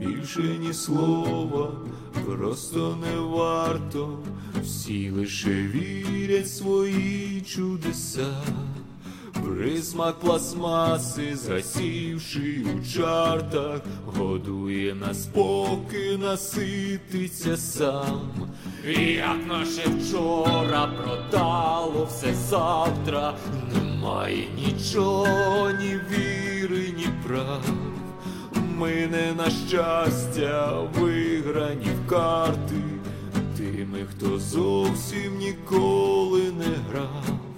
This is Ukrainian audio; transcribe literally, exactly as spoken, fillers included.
більше ні слова, просто не варто. Всі лише вірять в свої чудеса. Присмак пластмаси, засівши у чартах, годує нас, поки насититься сам. І як наше вчора продало все завтра, немає нічого, ні віри, ні прав. Ми не на щастя виграні в карти тими, хто зовсім ніколи не грав.